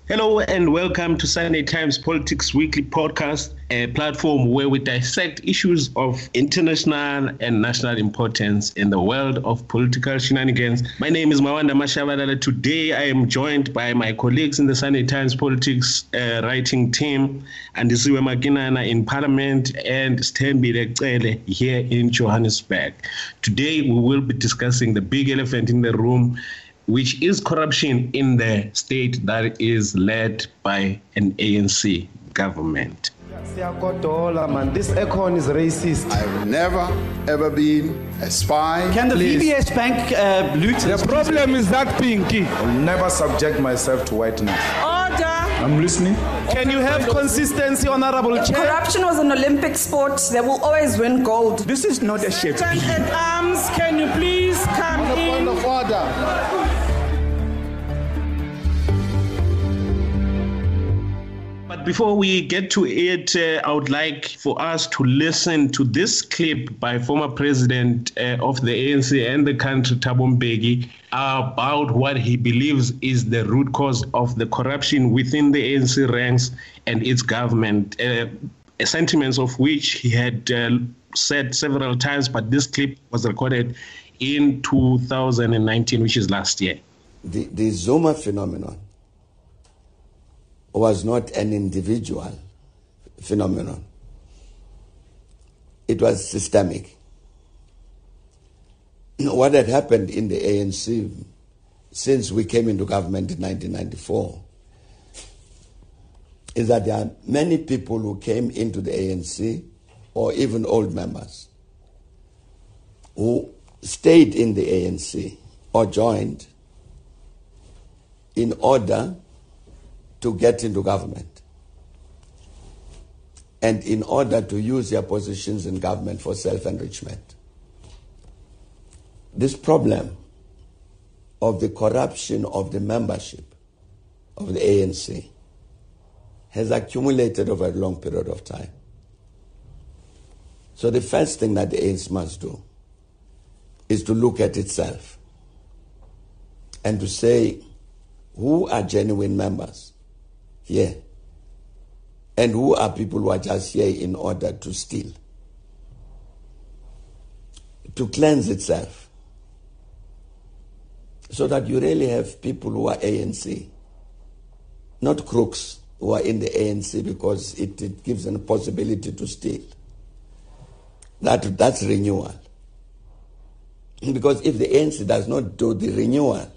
Hello and welcome to Sunday Times Politics Weekly Podcast, a platform where we dissect issues of international and national importance in the world of political shenanigans. My name is Mawanda Mashabalala. Today I am joined by my colleagues in the Sunday Times Politics writing team, Andisiwe Makinana in Parliament and Stenbile Cele here in Johannesburg. Today we will be discussing the big elephant in the room, which is corruption in the state that is led by an ANC government. This Econ is racist. I've never, ever been a spy. Can the VBS Bank loot? The problem is that Pinky. I'll never subject myself to whiteness. Order! I'm listening. Can you have consistency, Honorable Chair? Corruption was an Olympic sport. They will always win gold. This is not a ship. Sergeant at Arms, can you please come On the in? point of order. But before we get to it, I would like for us to listen to this clip by former president of the ANC and the country, Thabo Mbeki, about what he believes is the root cause of the corruption within the ANC ranks and its government, sentiments of which he had said several times, but this clip was recorded in 2019, which is last year. The Zuma phenomenon was not an individual phenomenon. It was systemic. What had happened in the ANC since we came into government in 1994 is that there are many people who came into the ANC, or even old members, who stayed in the ANC or joined in order to get into government and in order to use their positions in government for self-enrichment. This problem of the corruption of the membership of the ANC has accumulated over a long period of time. So the first thing that the ANC must do is to look at itself and to say, who are genuine members here? And who are people who are just here in order to steal? To cleanse itself. So that you really have people who are ANC, not crooks who are in the ANC because it gives them a possibility to steal. That's renewal. Because if the ANC does not do the renewal,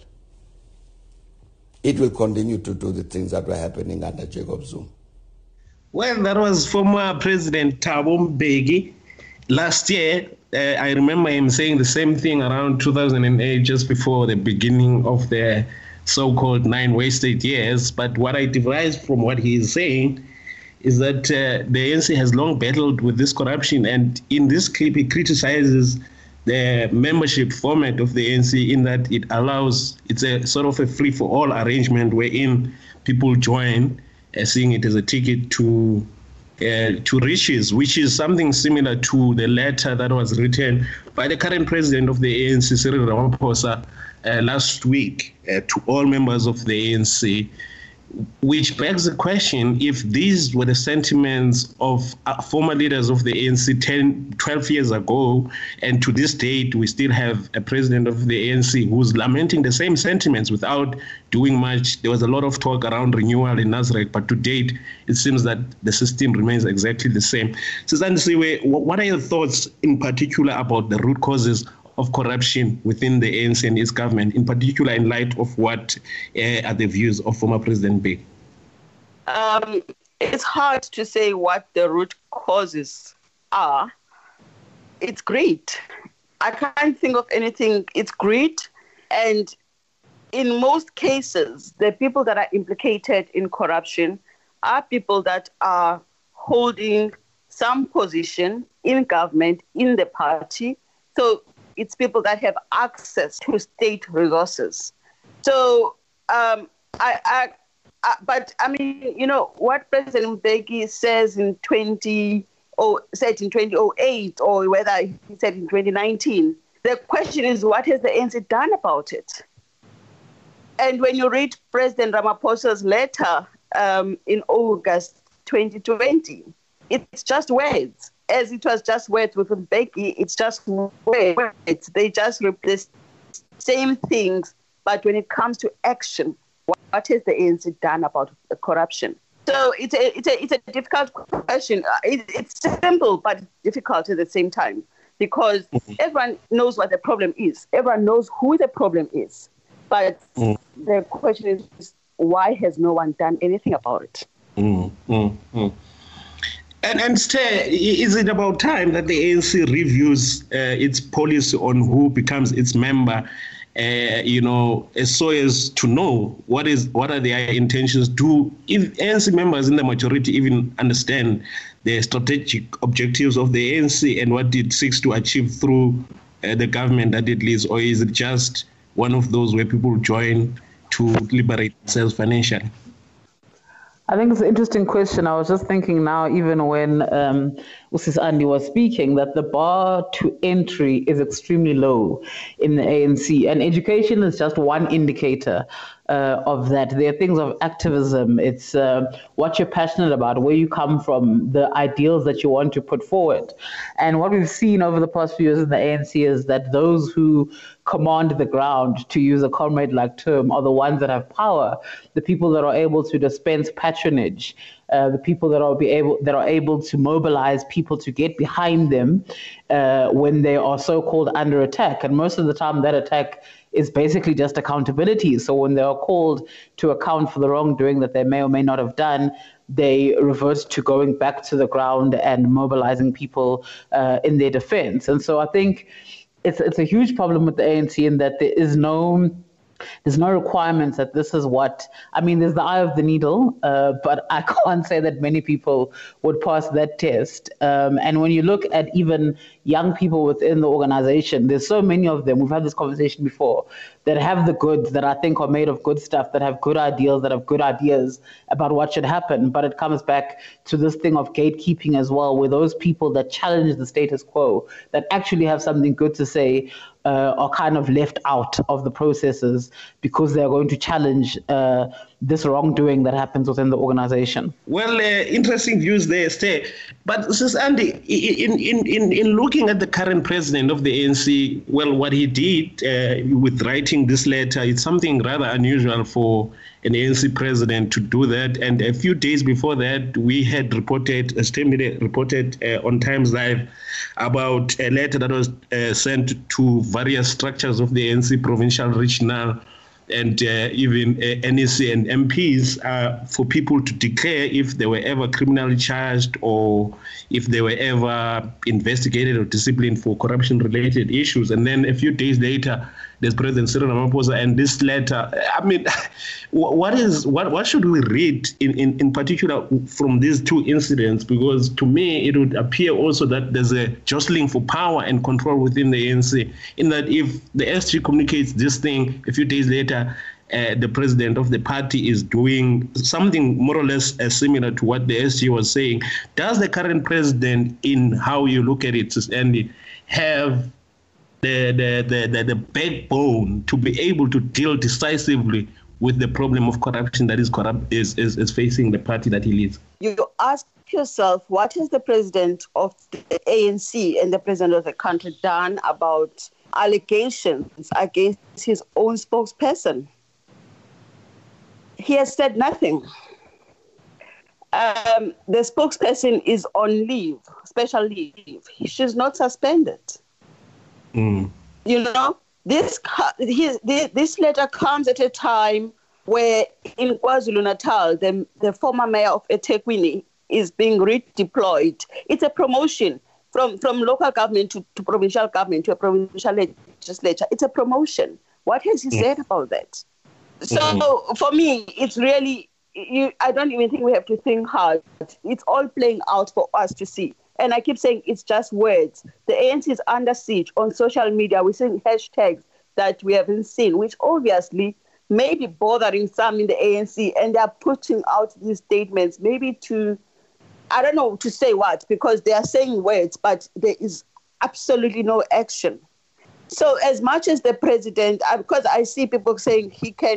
it will continue to do the things that were happening under Jacob Zuma. Well, that was former President Thabo Mbeki. Last year, I remember him saying the same thing around 2008, just before the beginning of the so-called 9 wasted years. But what I devised from what he is saying is that the ANC has long battled with this corruption. And in this clip, he criticizes the membership format of the ANC in that it allows, it's a sort of a free-for-all arrangement wherein people join, seeing it as a ticket to riches, which is something similar to the letter that was written by the current president of the ANC, Cyril Ramaphosa, last week to all members of the ANC, which begs the question, if these were the sentiments of former leaders of the ANC 10, 12 years ago, and to this date we still have a president of the ANC who's lamenting the same sentiments without doing much. There was a lot of talk around renewal in Nasrec, but to date it seems that the system remains exactly the same. So Andisiwe, what are your thoughts in particular about the root causes of corruption within the ANC and its government, in particular in light of what are the views of former President Mbeki? It's hard to say what the root causes are. It's greed. I can't think of anything. It's greed. And in most cases, the people that are implicated in corruption are people that are holding some position in government, in the party. So it's people that have access to state resources. So, but I mean, you know, what President Mbeki says in 2008, or whether he said in 2019, the question is, what has the ANC done about it? And when you read President Ramaphosa's letter in August 2020, it's just words. As it was just words with Mbeki, it's just words. They just replace same things. But when it comes to action, what has the ANC done about corruption? So it's a difficult question. It's simple but difficult at the same time, because everyone knows what the problem is. Everyone knows who the problem is. But the question is, why has no one done anything about it? And is it about time that the ANC reviews its policy on who becomes its member? So as to know what are their intentions. Do if ANC members in the majority even understand the strategic objectives of the ANC and what it seeks to achieve through the government that it leads, or is it just one of those where people join to liberate themselves financially? I think it's an interesting question. I was just thinking now, even when Usis Andy was speaking, that the bar to entry is extremely low in the ANC. And education is just one indicator of that. There are things of activism. It's what you're passionate about, where you come from, the ideals that you want to put forward. And what we've seen over the past few years in the ANC is that those who command the ground, to use a comrade-like term, are the ones that have power, the people that are able to dispense patronage, the people that are able to mobilize people to get behind them when they are so-called under attack. And most of the time that attack is basically just accountability. So when they are called to account for the wrongdoing that they may or may not have done, they revert to going back to the ground and mobilizing people in their defense. And so I think it's a huge problem with the ANC in that there's no requirements that this is what, I mean, there's the eye of the needle, but I can't say that many people would pass that test. And when you look at even young people within the organization, there's so many of them, we've had this conversation before, that have the goods, that I think are made of good stuff, that have good ideals, that have good ideas about what should happen. But it comes back to this thing of gatekeeping as well, where those people that challenge the status quo, that actually have something good to say, are kind of left out of the processes because they're going to challenge this wrongdoing that happens within the organization. Well, interesting views there, Stay. But Sis Andy, in looking at the current president of the ANC, well, what he did with writing this letter, it's something rather unusual for an ANC president to do that. And a few days before that, we had reported on Times Live about a letter that was sent to various structures of the ANC, provincial, regional, and even NEC and MPs for people to declare if they were ever criminally charged or if they were ever investigated or disciplined for corruption-related issues. And then a few days later, there's President Cyril Ramaphosa and this letter. I mean, what should we read in particular from these two incidents? Because to me, it would appear also that there's a jostling for power and control within the ANC, in that if the SG communicates this thing, a few days later, the president of the party is doing something more or less similar to what the SG was saying. Does the current president, in how you look at it, Andy, have the backbone to be able to deal decisively with the problem of corruption that is facing the party that he leads? You ask yourself, what has the president of the ANC and the president of the country done about allegations against his own spokesperson? He has said nothing. The spokesperson is on leave, special leave. She's not suspended. You know, this letter comes at a time where in KwaZulu-Natal, the former mayor of eThekwini is being redeployed. It's a promotion from local government to provincial government to a provincial legislature. It's a promotion. What has he said about that? So for me, it's really, I don't even think we have to think hard. It's all playing out for us to see. And I keep saying it's just words. The ANC is under siege on social media. We're seeing hashtags that we haven't seen, which obviously may be bothering some in the ANC. And they're putting out these statements, maybe to, I don't know to say what, because they are saying words, but there is absolutely no action. So as much as the president, because I see people saying he can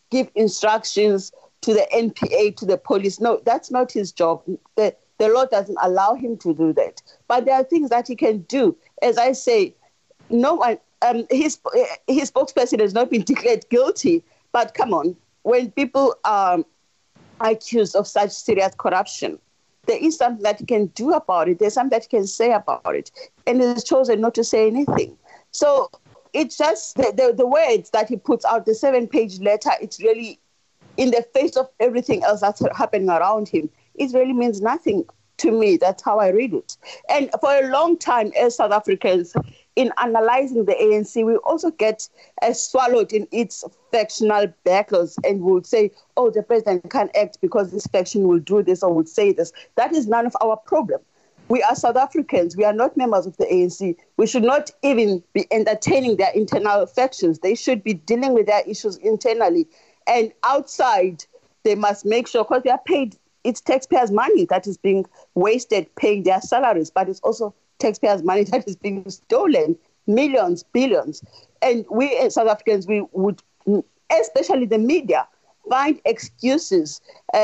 give instructions to the NPA, to the police. No, that's not his job. The law doesn't allow him to do that. But there are things that he can do. As I say, no one, his spokesperson has not been declared guilty. But come on, when people are accused of such serious corruption, there is something that he can do about it. There's something that he can say about it. And he has chosen not to say anything. So it's just the words that he puts out, the 7-page letter, it's really in the face of everything else that's happening around him. It really means nothing to me. That's how I read it. And for a long time, as South Africans, in analyzing the ANC, we also get swallowed in its factional battles and would say, oh, the president can't act because this faction will do this or will say this. That is none of our problem. We are South Africans. We are not members of the ANC. We should not even be entertaining their internal factions. They should be dealing with their issues internally. And outside, they must make sure, because they are paid, it's taxpayers' money that is being wasted paying their salaries, but it's also taxpayers' money that is being stolen, millions, billions. And we as South Africans, we would, especially the media, find excuses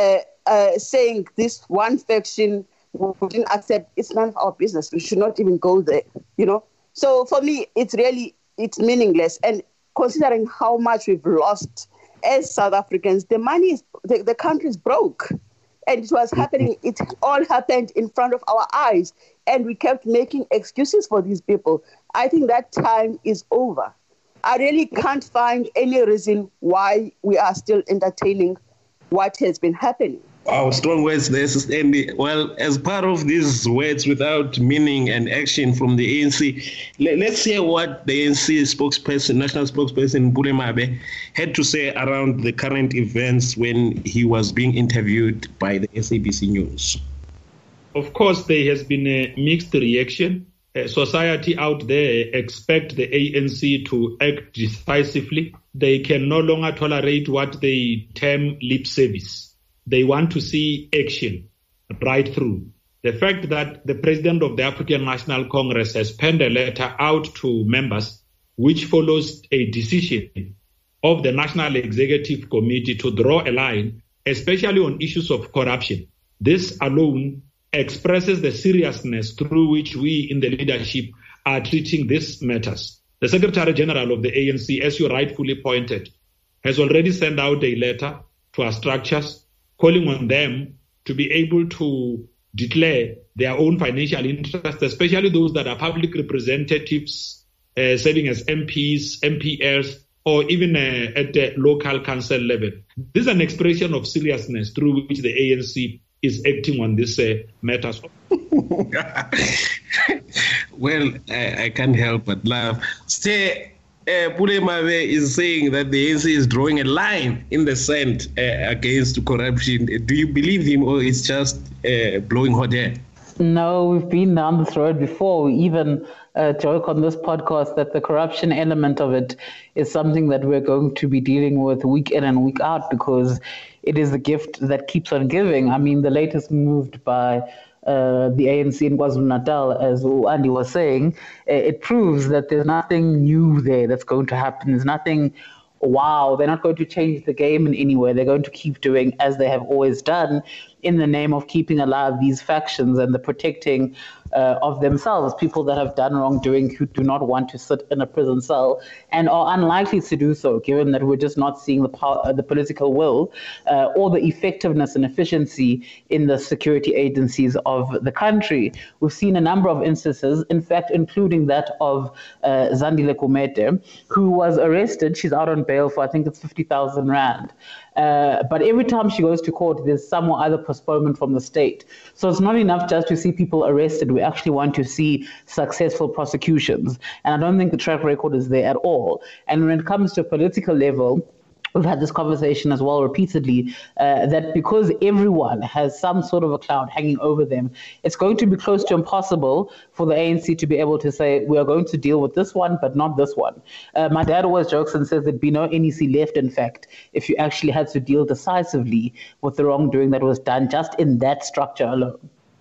saying this one faction wouldn't accept. It's none of our business. We should not even go there, you know. So for me, it's meaningless. And considering how much we've lost as South Africans, the country is broke. And it was happening, it all happened in front of our eyes. And we kept making excuses for these people. I think that time is over. I really can't find any reason why we are still entertaining what has been happening. Wow, strong words there, Sister Andy. Well, as part of these words without meaning and action from the ANC, let's hear what the ANC spokesperson, national spokesperson Mpule Mabe, had to say around the current events when he was being interviewed by the SABC News. Of course, there has been a mixed reaction. Society out there expect the ANC to act decisively. They can no longer tolerate what they term lip service. They want to see action right through. The fact that the president of the African National Congress has penned a letter out to members, which follows a decision of the National Executive Committee to draw a line, especially on issues of corruption. This alone expresses the seriousness through which we in the leadership are treating these matters. The Secretary General of the ANC, as you rightfully pointed, has already sent out a letter to our structures calling on them to be able to declare their own financial interests, especially those that are public representatives serving as MPs, MPs, or even at the local council level. This is an expression of seriousness through which the ANC is acting on these matters. Well, I can't help but laugh. Mpule Mabe is saying that the ANC is drawing a line in the sand against corruption. Do you believe him, or it's just blowing hot air? No, we've been down this road before. We even joke on this podcast that the corruption element of it is something that we're going to be dealing with week in and week out, because it is the gift that keeps on giving. I mean, the latest moved by the ANC in KwaZulu-Natal, as Andy was saying, it proves that there's nothing new there that's going to happen. There's nothing, wow, they're not going to change the game in any way. They're going to keep doing as they have always done in the name of keeping alive these factions and the protecting of themselves, people that have done wrongdoing who do not want to sit in a prison cell and are unlikely to do so, given that we're just not seeing the political will or the effectiveness and efficiency in the security agencies of the country. We've seen a number of instances, in fact, including that of Zandile Gumede, who was arrested. She's out on bail for, I think it's 50,000 Rand. But every time she goes to court, there's some other postponement from the state. So it's not enough just to see people arrested. We actually want to see successful prosecutions. And I don't think the track record is there at all. And when it comes to a political level, we've had this conversation as well repeatedly, that because everyone has some sort of a cloud hanging over them, it's going to be close to impossible for the ANC to be able to say, we are going to deal with this one, but not this one. My dad always jokes and says there'd be no NEC left, in fact, if you actually had to deal decisively with the wrongdoing that was done just in that structure alone.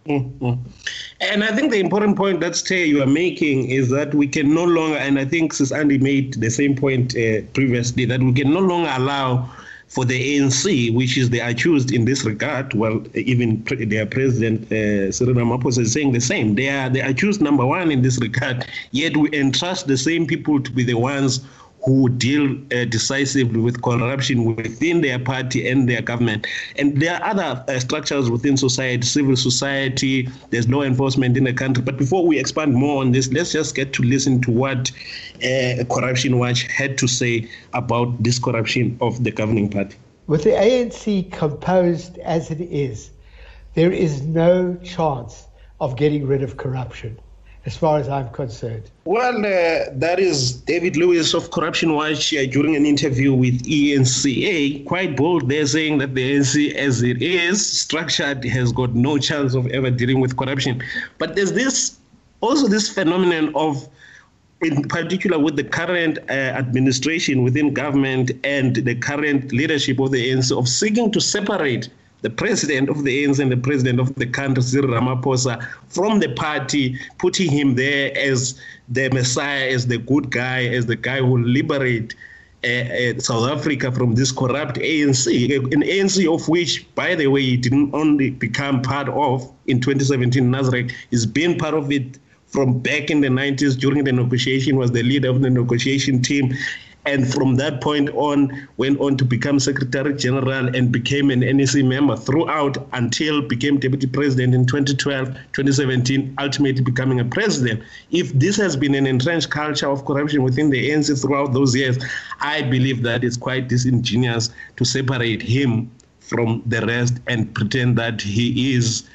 Mm-hmm. And I think the important point that you are making is that we can no longer, and I think Sis Andy made the same point previously, that we can no longer allow for the ANC, which is the accused in this regard. Well, even their president, Cyril Ramaphosa, is saying the same. They are the accused number one in this regard, yet we entrust the same people to be the ones who deal decisively with corruption within their party and their government. And there are other structures within society, civil society, there's law enforcement in the country. But before we expand more on this, let's just get to listen to what Corruption Watch had to say about this corruption of the governing party. With the ANC composed as it is, there is no chance of getting rid of corruption, as far as I'm concerned. Well, that is David Lewis of Corruption Watch during an interview with ENCA, quite bold. They're saying that the ANC, as it is structured, has got no chance of ever dealing with corruption. But there's this phenomenon of, in particular with the current administration within government and the current leadership of the ANC, of seeking to separate the president of the ANC and the president of the country, Cyril Ramaphosa, from the party, putting him there as the messiah, as the good guy, as the guy who will liberate South Africa from this corrupt ANC, an ANC of which, by the way, he didn't only become part of in 2017, Nasrec, he's been part of it from back in the 90s during the negotiation, was the leader of the negotiation team. And from that point on, went on to become Secretary General and became an NEC member throughout until became Deputy President in 2012, 2017, ultimately becoming a president. If this has been an entrenched culture of corruption within the ANC throughout those years, I believe that it's quite disingenuous to separate him from the rest and pretend that he is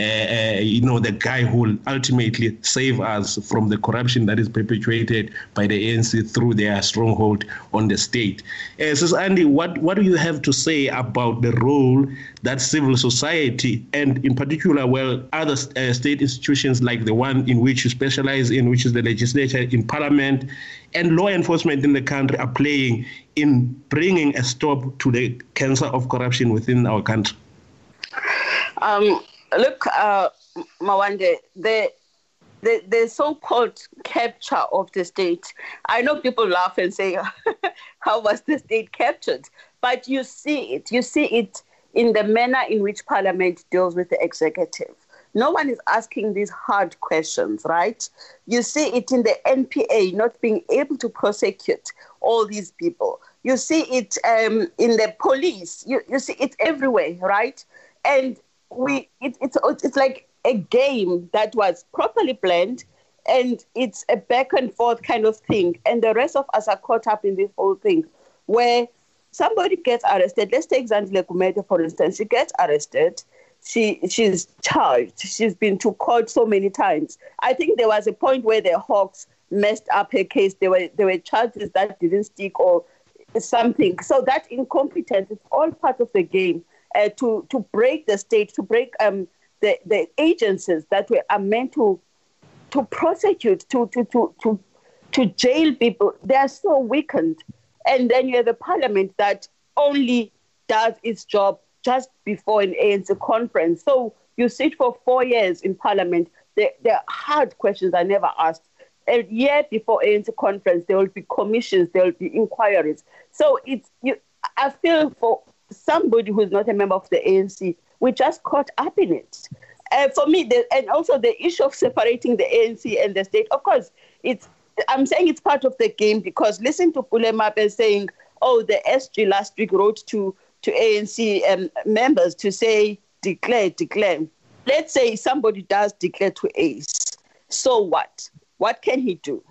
the guy who will ultimately save us from the corruption that is perpetuated by the ANC through their stronghold on the state. Sis Andy, what do you have to say about the role that civil society and in particular, other state institutions like the one in which you specialize in, which is the legislature, in parliament, and law enforcement in the country are playing in bringing a stop to the cancer of corruption within our country? Look, Mawande, the so-called capture of the state, I know people laugh and say, how was the state captured? But you see it in the manner in which Parliament deals with the executive. No one is asking these hard questions, right? You see it in the NPA not being able to prosecute all these people. You see it in the police. You see it everywhere, right? And it's like a game that was properly planned, and it's a back and forth kind of thing. And the rest of us are caught up in this whole thing where somebody gets arrested. Let's take Zandile Gumede, for instance. She gets arrested. She's charged. She's been to court so many times. I think there was a point where the Hawks messed up her case. There were charges that didn't stick or something. So that incompetence is all part of the game. To break the state, to break the agencies that are meant to prosecute, to jail people. They are so weakened. And then you have a parliament that only does its job just before an ANC conference. So you sit for 4 years in parliament. The hard questions are never asked. A year before ANC conference, there will be commissions, there will be inquiries. So I feel for somebody who's not a member of the ANC, we're just caught up in it. For me, and also the issue of separating the ANC and the state, of course, I'm saying it's part of the game, because listen to Pulemape saying, the SG last week wrote to ANC members to say, declare. Let's say somebody does declare to ACE. So what? What can he do?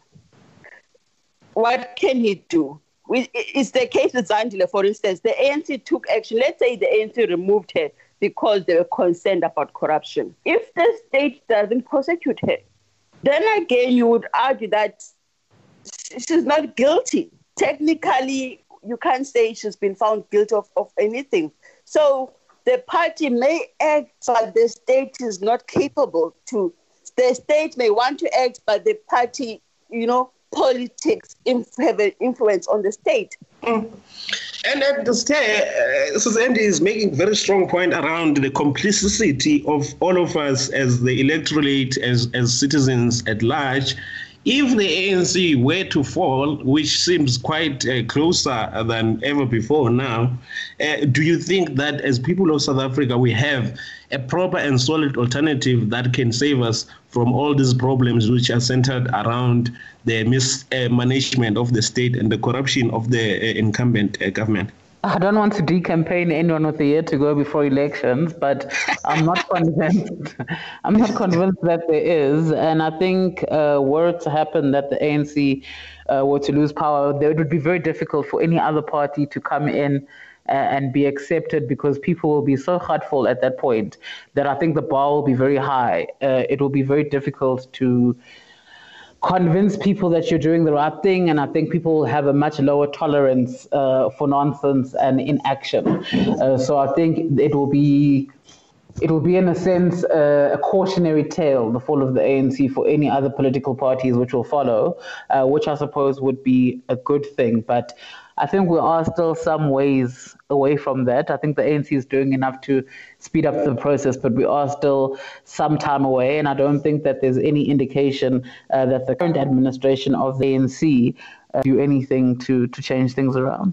It's the case with Zandile, for instance. The ANC took action. Let's say the ANC removed her because they were concerned about corruption. If the state doesn't prosecute her, then again you would argue that she's not guilty. Technically, you can't say she's been found guilty of anything. So the party may act, but the state is not capable to. The state may want to act, but the party, politics have an influence on the state. And at the Andy is making very strong point around the complicity of all of us as the electorate, as citizens at large. If the ANC were to fall, which seems quite closer than ever before now, do you think that as people of South Africa, we have a proper and solid alternative that can save us from all these problems which are centered around the mismanagement of the state and the corruption of the incumbent government? I don't want to decampaign anyone with a year to go before elections, but I'm not convinced. I'm not convinced that there is. And I think were it to happen that the ANC were to lose power, it would be very difficult for any other party to come in and be accepted, because people will be so hurtful at that point that I think the bar will be very high. It will be very difficult to convince people that you're doing the right thing, and I think people have a much lower tolerance for nonsense and inaction. So I think it will be in a sense a cautionary tale, the fall of the ANC, for any other political parties which will follow, which I suppose would be a good thing. But I think we are still some ways away from that. I think the ANC is doing enough to speed up the process, but we are still some time away. And I don't think that there's any indication that the current administration of the ANC do anything to change things around.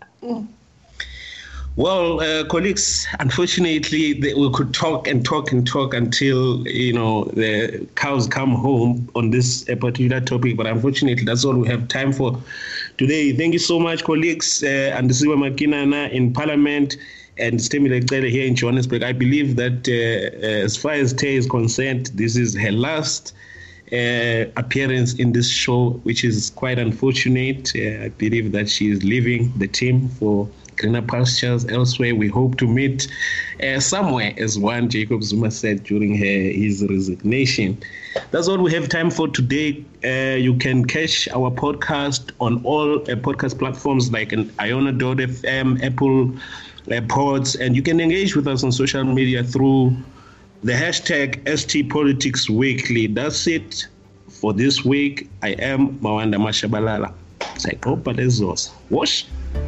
Well, colleagues, unfortunately, we could talk and talk and talk until, the cows come home on this particular topic. But unfortunately, that's all we have time for today. Thank you so much, colleagues. Andisiwe Makinana in Parliament and Stemile Cele here in Johannesburg. I believe that as far as Tay is concerned, this is her last appearance in this show, which is quite unfortunate. I believe that she is leaving the team for greener pastures elsewhere. We hope to meet somewhere, as one Jacob Zuma said during his resignation. That's all we have time for today. You can catch our podcast on all podcast platforms like Iona.fm, Apple Pods, and you can engage with us on social media through the hashtag STPoliticsWeekly. That's it for this week. I am Mawanda Mashabalala. Wash.